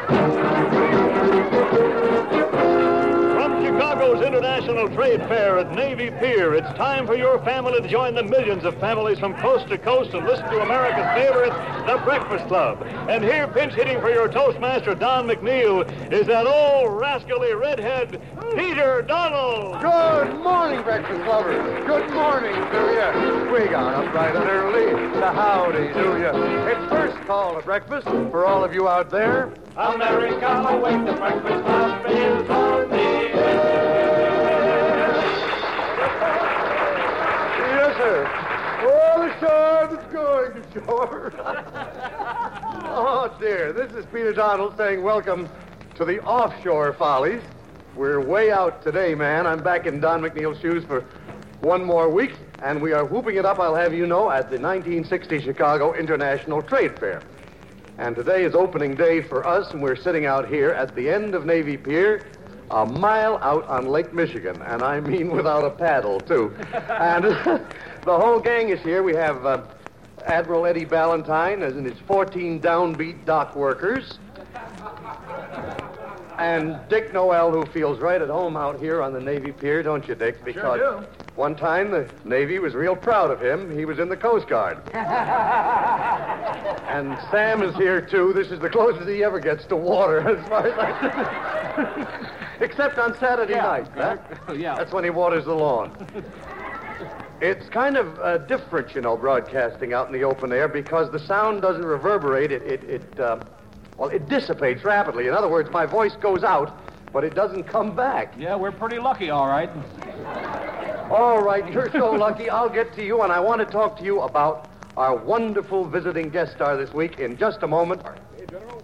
From Chicago's International Trade Fair at Navy Pier, it's time for your family to join the millions of families from coast to coast and listen to America's favorite, The Breakfast Club. And here, pinch hitting for your Toastmaster, Don McNeil, is that old rascally redhead, Peter Donald. Good morning, breakfast lovers. Good morning to you. We got up bright and early to howdy to you. It's first call to breakfast for all of you out there. America, awake, the Breakfast Club is on the air. Yes, sir. Oh, the shore is going to shore. Oh, dear. This is Peter Donald saying welcome to the offshore follies. We're way out today, man. I'm back in Don McNeil's shoes for one more week, and we are whooping it up, I'll have you know, at the 1960 Chicago International Trade Fair. And today is opening day for us, and we're sitting out here at the end of Navy Pier, a mile out on Lake Michigan, and I mean without a paddle, too. And the whole gang is here. We have Admiral Eddie Ballantyne and his 14 downbeat dock workers, and Dick Noel, who feels right at home out here on the Navy Pier, don't you, Dick? Because sure do. One time the Navy was real proud of him. He was in the Coast Guard. And Sam is here, too. This is the closest he ever gets to water, as far as I except on Saturday night. Yeah. That's when he waters the lawn. It's kind of different, you know, broadcasting out in the open air because the sound doesn't reverberate. It dissipates rapidly. In other words, my voice goes out, but it doesn't come back. Yeah, we're pretty lucky, all right. All right, you're so lucky. I'll get to you, and I want to talk to you about our wonderful visiting guest star this week in just a moment. Hey, General.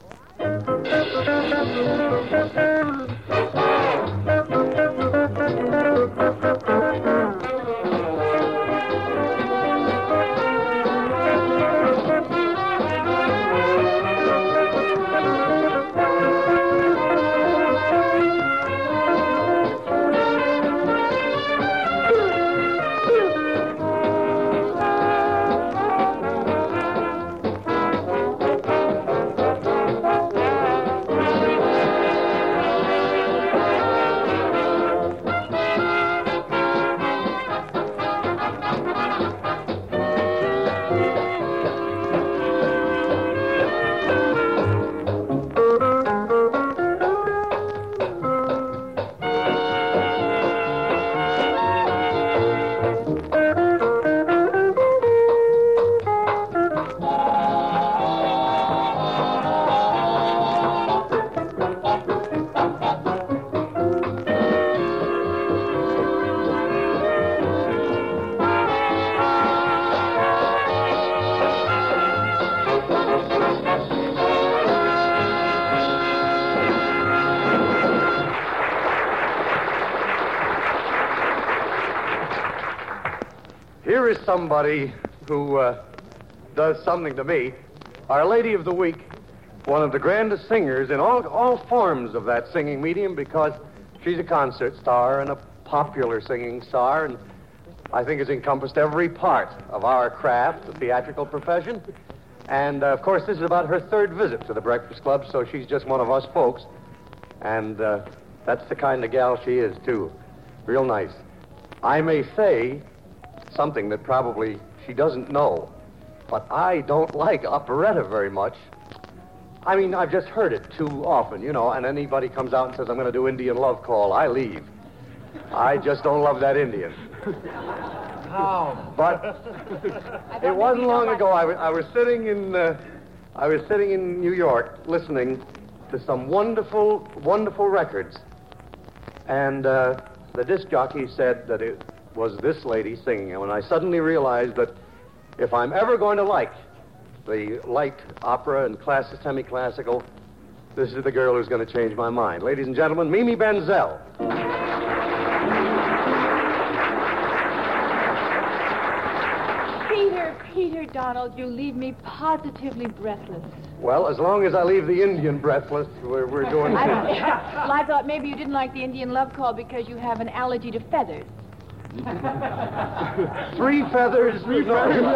Here is somebody who does something to me. Our Lady of the Week, one of the grandest singers in all forms of that singing medium because she's a concert star and a popular singing star, and I think has encompassed every part of our craft, the theatrical profession. And, of course, this is about her third visit to the Breakfast Club, so she's just one of us folks. And that's the kind of gal she is, too. Real nice. I may say something that probably she doesn't know, but I don't like operetta very much. I mean, I've just heard it too often, you know, and anybody comes out and says, I'm going to do Indian Love Call, I leave. I just don't love that Indian. Oh. But it wasn't long ago. I was sitting in New York listening to some wonderful, wonderful records, and the disc jockey said that it was this lady singing, and when I suddenly realized that if I'm ever going to like the light opera and semi-classical, this is the girl who's going to change my mind. Ladies and gentlemen, Mimi Benzel. Peter Donald, you leave me positively breathless. Well, as long as I leave the Indian breathless, we're doing... Well, I thought maybe you didn't like the Indian Love Call because you have an allergy to feathers. Three feathers.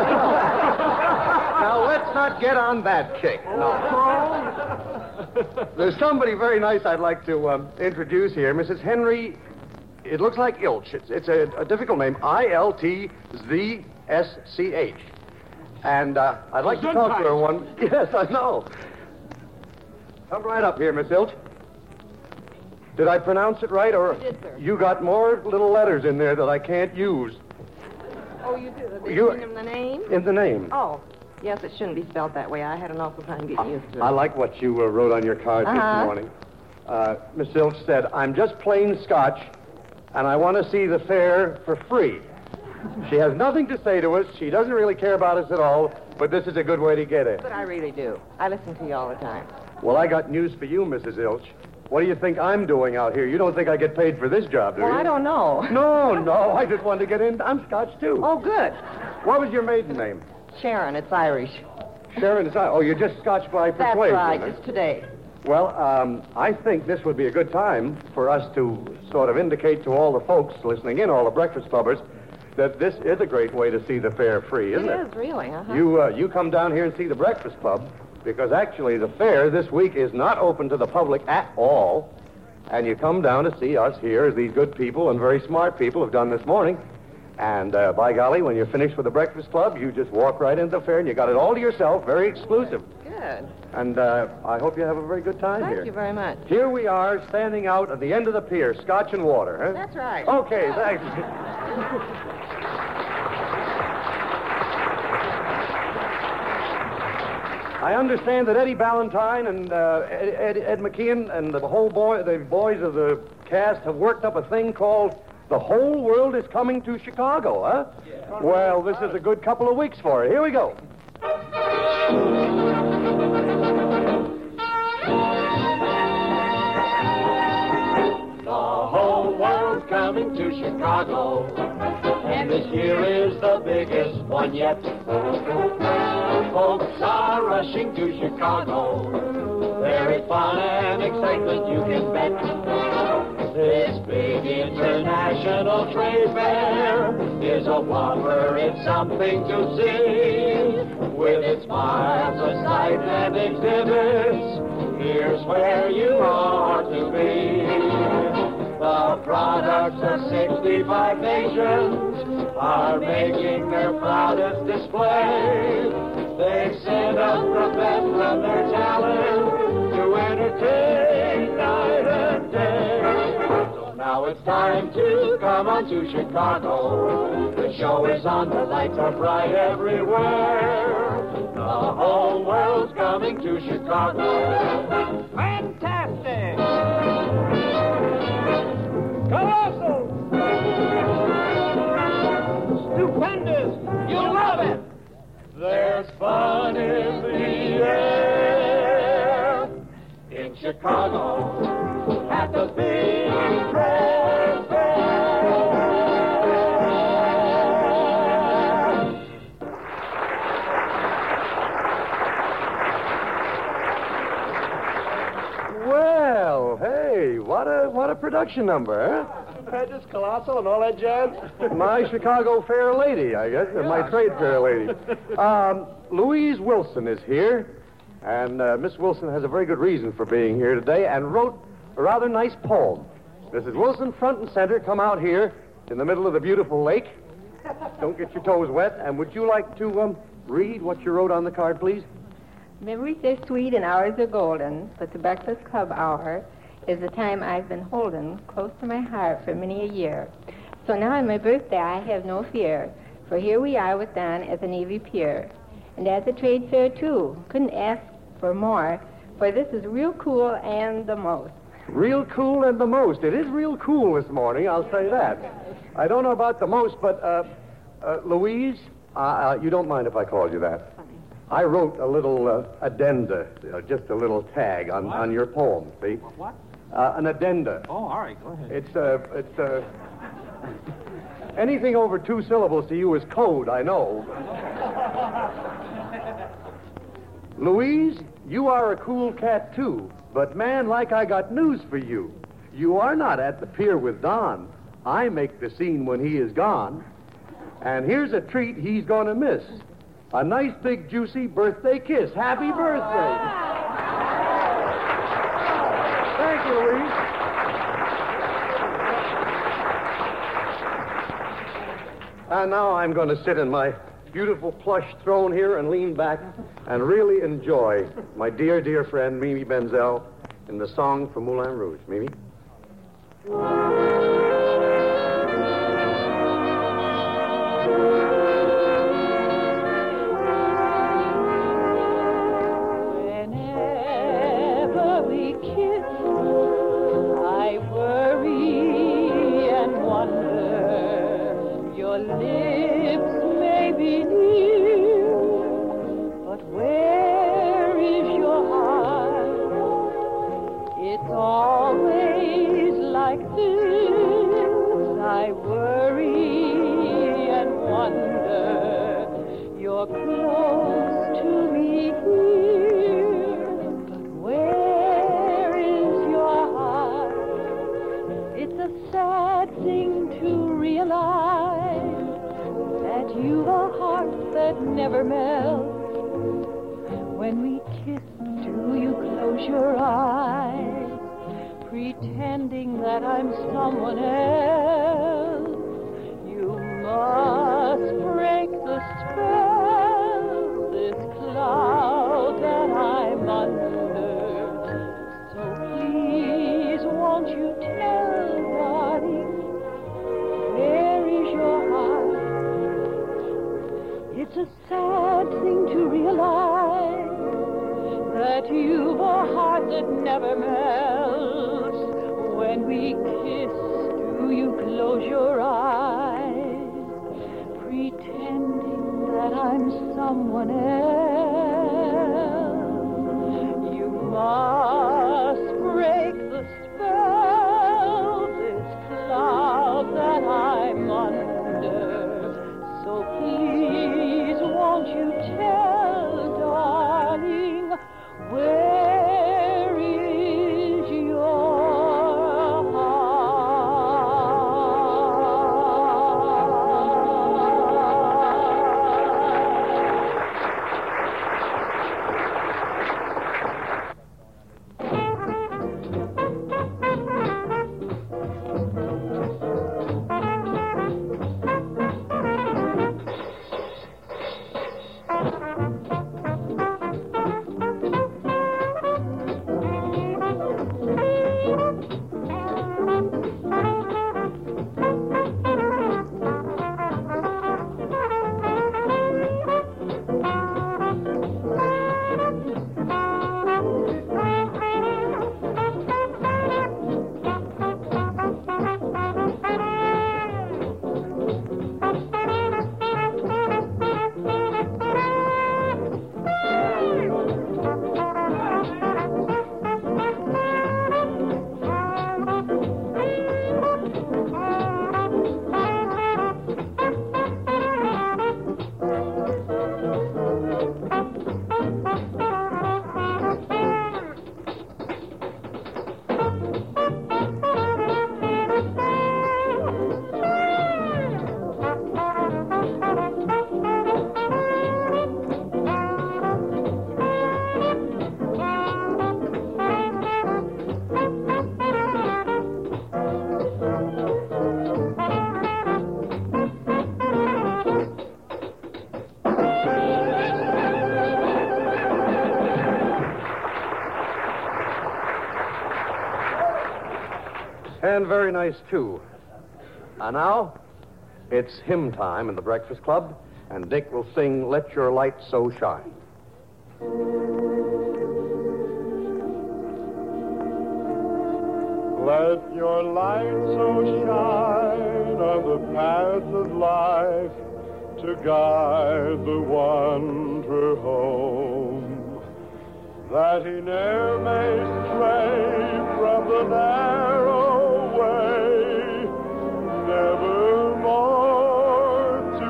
Now, let's not get on that kick. No. There's somebody very nice I'd like to introduce here. Mrs. Henry, it looks like Ilch. It's a difficult name. Iltzsch. And I'd like to talk to her one... Yes, I know. Come right up here, Miss Ilch. Did I pronounce it right, or... You did, sir. You got more little letters in there that I can't use. Oh, you do? In the name? In the name. Oh, yes, it shouldn't be spelled that way. I had an awful time getting used to it. I like what you wrote on your card this morning. Miss Ilch said, I'm just plain Scotch, and I want to see the fair for free. She has nothing to say to us. She doesn't really care about us at all, but this is a good way to get it. But I really do. I listen to you all the time. Well, I got news for you, Mrs. Ilch. What do you think I'm doing out here? You don't think I get paid for this job, do you? Well, I don't know. No, I just wanted to get in. I'm Scotch, too. Oh, good. What was your maiden name? Sharon, it's Irish. Sharon is... Oh, you're just Scotch by That's persuasion. right, huh? just today. Well, I think this would be a good time for us to sort of indicate to all the folks listening in, all the breakfast clubbers, that this is a great way to see the fair free, isn't it? It is, really, uh-huh. You come down here and see the Breakfast Club, because actually the fair this week is not open to the public at all, and you come down to see us here, as these good people and very smart people have done this morning, and by golly, when you're finished with the Breakfast Club, you just walk right into the fair, and you got it all to yourself, very exclusive. Good. And I hope you have a very good time here. Thank you very much. Here we are, standing out at the end of the pier, Scotch and water, huh? That's right. Okay, thanks. I understand that Eddie Ballantyne and Ed McKeon and the boys of the cast have worked up a thing called The Whole World is Coming to Chicago, huh? Yeah. Well, this is a good couple of weeks for it. Here we go. The whole world's coming to Chicago, and this year is the biggest one yet. Folks are rushing to Chicago. There is fun and excitement, you can bet. This big international trade fair is a whopper, it's something to see. With its miles of sight and exhibits, here's where you are to be. The products of 65 nations are making their proudest display. They send up the best of their talent to entertain night and day. So now it's time to come on to Chicago. The show is on, the lights are bright everywhere. The whole world's coming to Chicago. Fantastic! Colossal! Stupendous! You'll love it! There's fun in the air in Chicago at the big trade fair. Well, hey, what a production number, huh? Stupendous, colossal, and all that jazz. My Chicago fair lady, I guess, or my trade fair lady. Louise Wilson is here, and Miss Wilson has a very good reason for being here today and wrote a rather nice poem. Mrs. Wilson, front and center, come out here in the middle of the beautiful lake. Don't get your toes wet. And would you like to read what you wrote on the card, please? Memories are sweet and hours are golden, but the Breakfast Club hour is the time I've been holding close to my heart for many a year. So now on my birthday I have no fear, for here we are with Don at the Navy Pier. And at the trade fair, too. Couldn't ask for more, for this is real cool and the most. Real cool and the most. It is real cool this morning, I'll say that. I don't know about the most, but, Louise, you don't mind if I call you that. I wrote a little addenda, just a little tag on your poem, see? What? An addenda. Oh, all right, go ahead. It's anything over 2 syllables to you is code, I know. Louise, you are a cool cat, too. But, man, like I got news for you. You are not at the pier with Don. I make the scene when he is gone. And here's a treat he's going to miss. A nice, big, juicy birthday kiss. Happy birthday. And now I'm going to sit in my beautiful plush throne here and lean back and really enjoy my dear, dear friend, Mimi Benzel, in the song from Moulin Rouge. Mimi? Whenever we kiss, I worry and wonder. Your lips may be near, but where is your heart? It's always like this. I worry and wonder. You're close to me here, but where is your heart? It's a sad thing to realize that you've a heart that never melts. When we kiss, do you close your eyes, pretending that I'm someone else? You must break the spell, this cloud that I'm under. So please, won't you tell, darling, where is your heart? It's a sad thing to realize that you've a heart that never melts. When we kiss, do you close your eyes, pretending that I'm someone else? You must break the spell, this cloud that I'm under. So please, won't you tell, darling, where is your And very nice, too. And now, it's hymn time in the Breakfast Club, and Dick will sing Let Your Light So Shine. Let your light so shine on the path of life to guide the wanderer home, that he ne'er may stray from the narrow way, never more to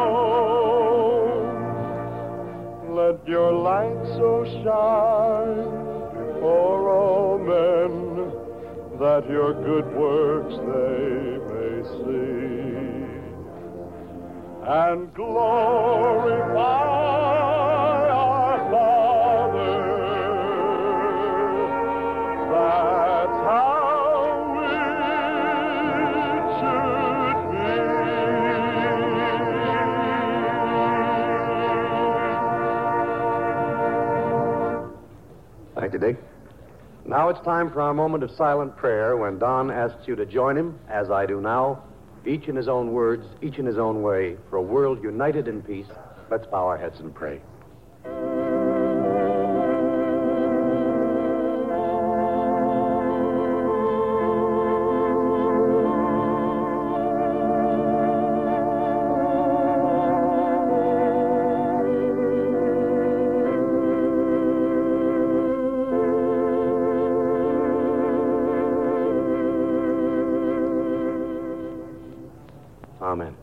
roam. Let your light so shine before all men, that your good works they may see, and glorify our Father. That's how it should be. Thank you, Dick. Now it's time for our moment of silent prayer when Don asks you to join him, as I do now, each in his own words, each in his own way, for a world united in peace. Let's bow our heads and pray. Amen.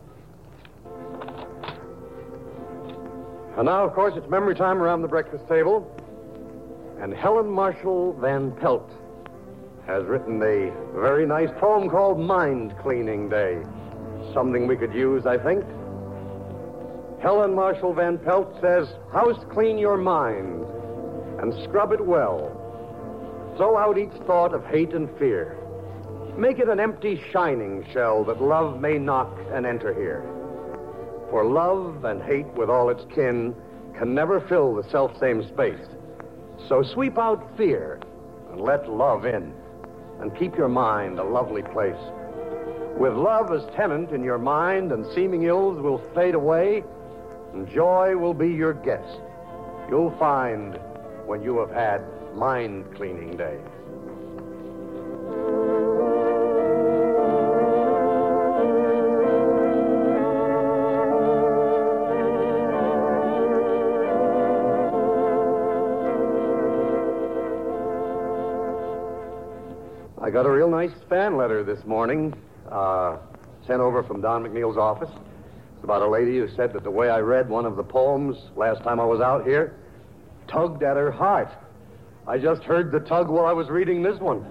And now, of course, it's memory time around the breakfast table. And Helen Marshall Van Pelt has written a very nice poem called Mind Cleaning Day. Something we could use, I think. Helen Marshall Van Pelt says, house clean your mind and scrub it well. Throw out each thought of hate and fear. Make it an empty, shining shell that love may knock and enter here. For love and hate with all its kin can never fill the selfsame space. So sweep out fear and let love in, and keep your mind a lovely place. With love as tenant in your mind, and seeming ills will fade away, and joy will be your guest. You'll find when you have had mind cleaning day. I got a real nice fan letter this morning, sent over from Don McNeil's office. It's about a lady who said that the way I read one of the poems last time I was out here tugged at her heart. I just heard the tug while I was reading this one.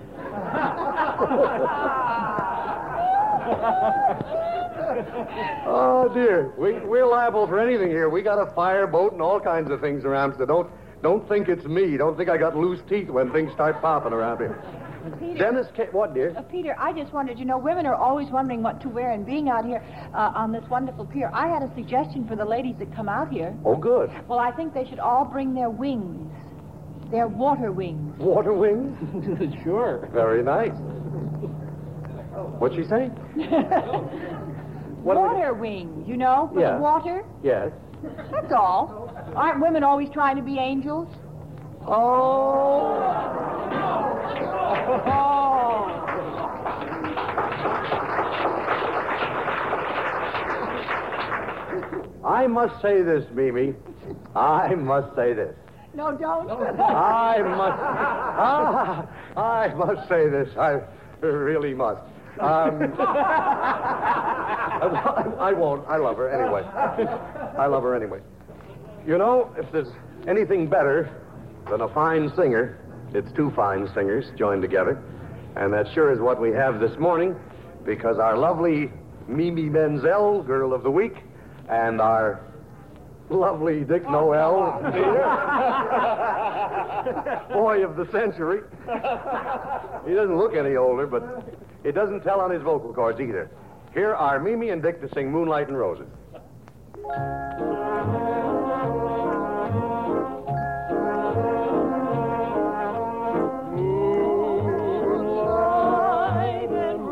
Oh, dear. We're liable for anything here. We got a fireboat and all kinds of things around, so don't think it's me. Don't think I got loose teeth when things start popping around here. Peter. Dennis, what, dear? Peter, I just wondered, women are always wondering what to wear, and being out here on this wonderful pier, I had a suggestion for the ladies that come out here. Oh, good. Well, I think they should all bring their wings. Their water wings. Water wings? Sure. Very nice. What'd she say? Water wings, for Yeah. the water. Yes. That's all. Aren't women always trying to be angels? Oh. I must say this, Mimi. I must say this. No, don't. I must say this. I really must. I won't. I love her anyway. I love her anyway. If there's anything better than a fine singer, it's two fine singers joined together. And that sure is what we have this morning, because our lovely Mimi Menzel, Girl of the Week, and our lovely Dick Noel, Boy of the Century. He doesn't look any older, but it doesn't tell on his vocal cords either. Here are Mimi and Dick to sing Moonlight and Roses. Moonlight and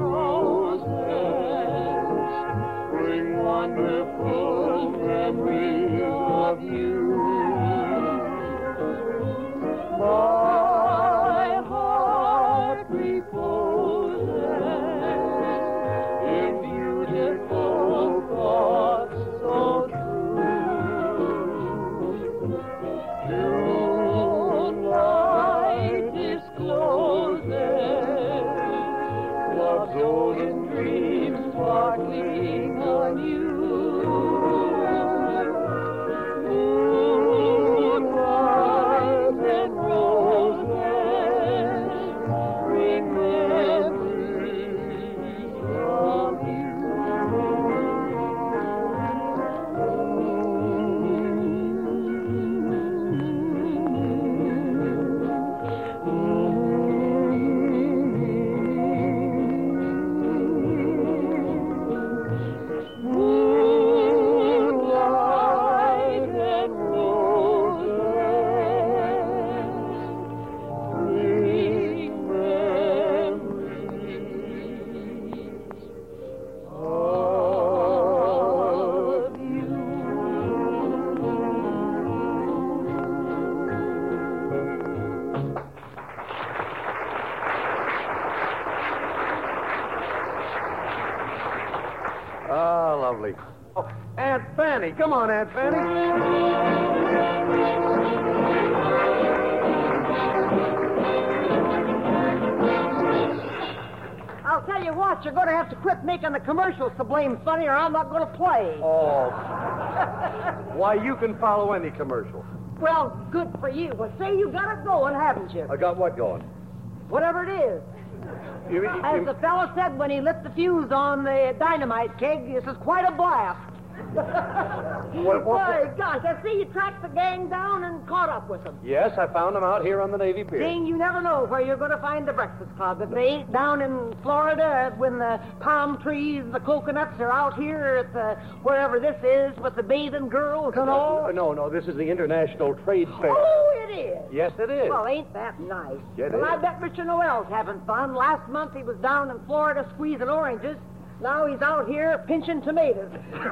roses bring wonderful memories of you. My heart reposes in beautiful thoughts so true. lovely. Oh, Aunt Fanny. Come on, Aunt Fanny. I'll tell you what, you're going to have to quit making the commercials so blame funny or I'm not going to play. Oh. Why, you can follow any commercial. Well, good for you. Well, say you got it going, haven't you? I got what going? Whatever it is. As the fellow said when he lit the fuse on the dynamite keg, this is quite a blast. My gosh, I see you tracked the gang down and caught up with them. Yes, I found them out here on the Navy Pier. Ding, you never know where you're going to find the Breakfast Club. If they ain't down in Florida when the palm trees and the coconuts are out here at the, wherever this is with the bathing girls and all. No, this is the International Trade Fair. Oh, it is? Yes, it is. Well, ain't that nice? Yeah, it well, is. I bet Mr. Noel's having fun. Last month he was down in Florida squeezing oranges. Now he's out here pinching tomatoes.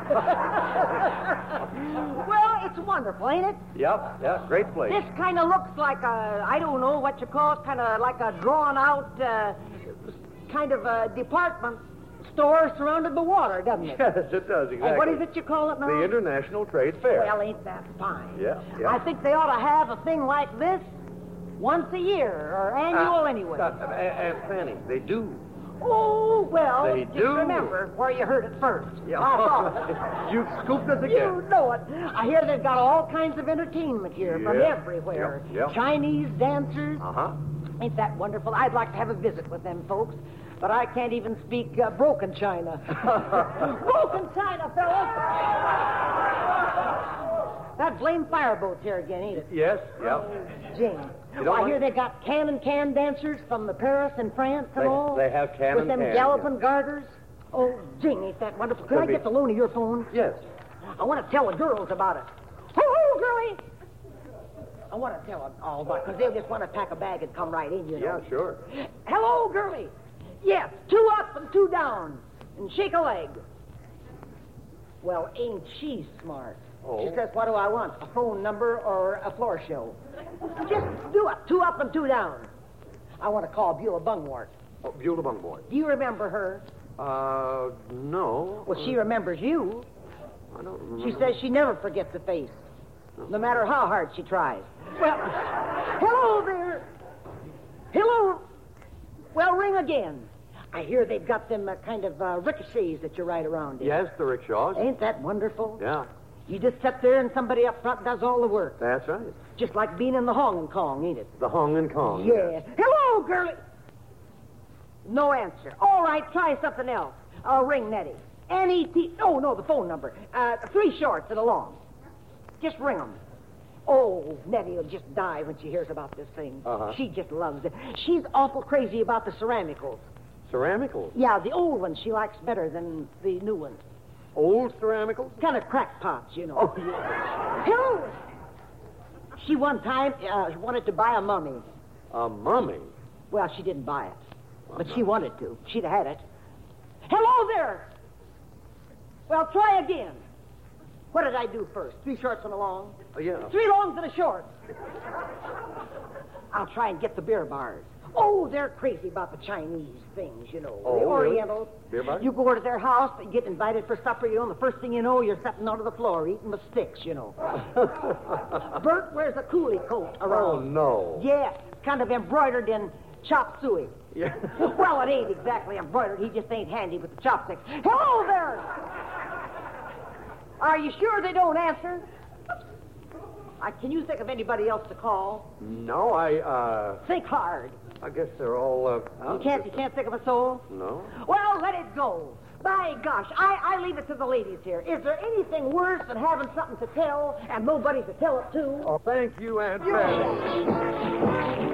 Well, it's wonderful, ain't it? Yeah, great place. This kind of looks like a, I don't know what you call it, kind of like a drawn-out kind of a department store surrounded by water, doesn't it? Yes, it does, exactly. And what is it you call it now? The International Trade Fair. Well, ain't that fine? Yeah. I think they ought to have a thing like this once a year, or annual anyway. Aunt Fanny, they do. Oh, well, They just do. remember where you heard it first. Yeah. I thought. You've scooped us again. You know it. I hear they've got all kinds of entertainment here from Yeah. everywhere. Yeah. Chinese dancers. Uh-huh. Ain't that wonderful? I'd like to have a visit with them folks, but I can't even speak broken China. Broken China, fellas! That blamed fireboat's here again, ain't it? Yes, yeah. Jane. You don't I want- hear they got can dancers from the Paris and France and all. They have can with them yeah. galloping garters. Oh, Jing, ain't that wonderful? Could I Could get be. the loan of your phone? Yes. I want to tell the girls about it. Hoo-hoo, girlie! I want to tell them all about it, because they'll just want to pack a bag and come right in, you know. Yeah, sure. Hello, girlie. Yes, 2 up and 2 down. And shake a leg. Well, ain't she smart? Oh. She says, what do I want? A phone number or a floor show? Just do it. 2 up and 2 down. I want to call Beulah Bungwart. Oh, Beulah Bungwart. Do you remember her? No. Well, she remembers you. I don't remember. She says she never forgets a face, no matter how hard she tries. Well, hello there. Hello. Well, ring again. I hear they've got them kind of ricochets that you ride around in. Yes, the rickshaws. Ain't that wonderful? Yeah, You just sit there and somebody up front does all the work. that's right. Just like being in the Hong and Kong, ain't it? The Hong and Kong. Yeah. Hello, girlie. No answer. All right, try something else. I'll ring Nettie. N-E-T... Oh, no, the phone number. 3 shorts and a long. Just ring them. Oh, Nettie will just die when she hears about this thing. Uh-huh. She just loves it. She's awful crazy about the ceramicals. Ceramicals. Yeah, the old ones she likes better than the new ones. Old ceramicals? Kind of crackpots, you know. Oh, yeah. Hello. She one time wanted to buy a mummy. A mummy? Well, she didn't buy it, but she wanted to. She'd have had it. Hello there. Well, try again. What did I do first? 3 shorts and a long? Oh, yeah. 3 longs and a short. I'll try and get the beer bars. Oh, they're crazy about the Chinese things, you know. Oh, the really? Orientals. Beer bars? You go to their house, they get invited for supper, you know, and the first thing you know, you're sitting under the floor eating with sticks, you know. Bert wears a coolie coat around. Oh, no. Yeah, kind of embroidered in chop suey. Yeah. Well, it ain't exactly embroidered. He just ain't handy with the chopsticks. Hello there! Are you sure they don't answer? Can you think of anybody else to call? No, Think hard. I guess they're all, You can't think of a soul? No. Well, let it go. By gosh, I leave it to the ladies here. Is there anything worse than having something to tell and nobody to tell it to? Oh, thank you, Aunt Fanny.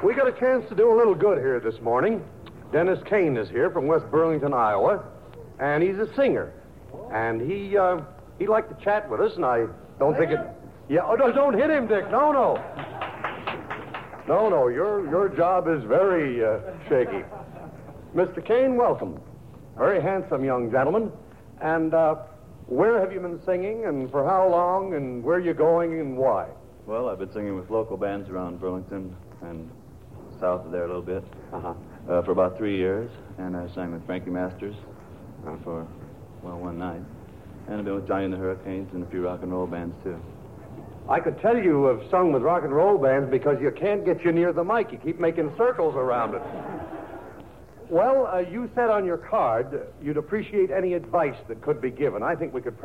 We got a chance to do a little good here this morning. Dennis Kane is here from West Burlington, Iowa, and he's a singer. And he'd like to chat with us, and I don't think it... Yeah, oh, no, don't hit him, Dick. No, no. No, your job is very shaky. Mr. Kane, welcome. Very handsome young gentleman. And where have you been singing, and for how long, and where are you going, and why? Well, I've been singing with local bands around Burlington and south of there a little bit for about 3 years. And I sang with Frankie Masters for, well, one night. And I've been with Johnny and the Hurricanes and a few rock and roll bands, too. I could tell you have sung with rock and roll bands because you can't get you near the mic. You keep making circles around it. Well, you said on your card you'd appreciate any advice that could be given. I think we could